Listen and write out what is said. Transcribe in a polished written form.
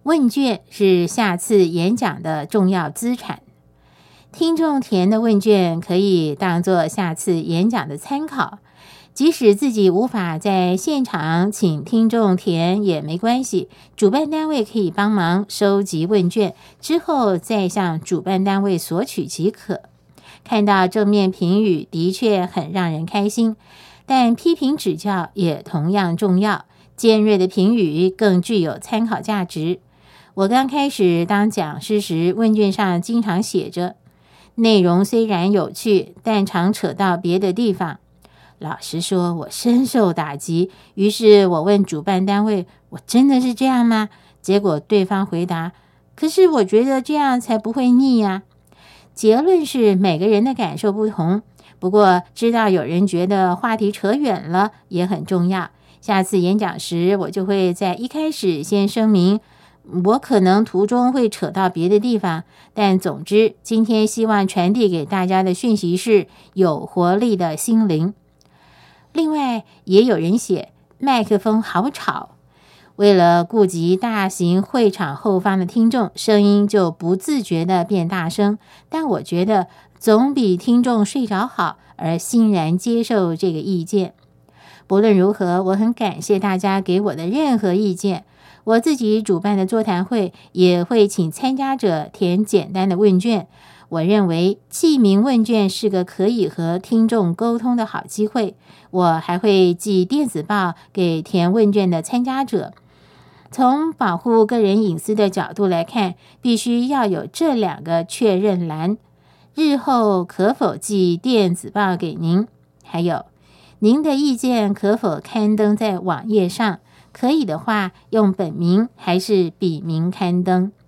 问卷是下次演讲的重要资产。听众填的问卷可以当作下次演讲的参考，即使自己无法在现场请听众填也没关系，主办单位可以帮忙收集问卷，之后再向主办单位索取即可。看到正面评语的确很让人开心，但批评指教也同样重要，尖锐的评语更具有参考价值。我刚开始当讲师时，问卷上经常写着内容虽然有趣，但常扯到别的地方。老实说，我深受打击，于是我问主办单位，我真的是这样吗？结果对方回答，可是我觉得这样才不会腻啊。结论是每个人的感受不同，不过知道有人觉得话题扯远了也很重要。下次演讲时，我就会在一开始先声明，我可能途中会扯到别的地方，但总之今天希望传递给大家的讯息是有活力的心灵。另外也有人写麦克风好吵，为了顾及大型会场后方的听众，声音就不自觉地变大声，但我觉得总比听众睡着好，而欣然接受这个意见。不论如何，我很感谢大家给我的任何意见。我自己主办的座谈会也会请参加者填简单的问卷。我认为记名问卷是个可以和听众沟通的好机会。我还会寄电子报给填问卷的参加者。从保护个人隐私的角度来看，必须要有这2个确认栏：日后可否寄电子报给您，还有您的意见可否刊登在网页上，可以的话用本名还是笔名刊登。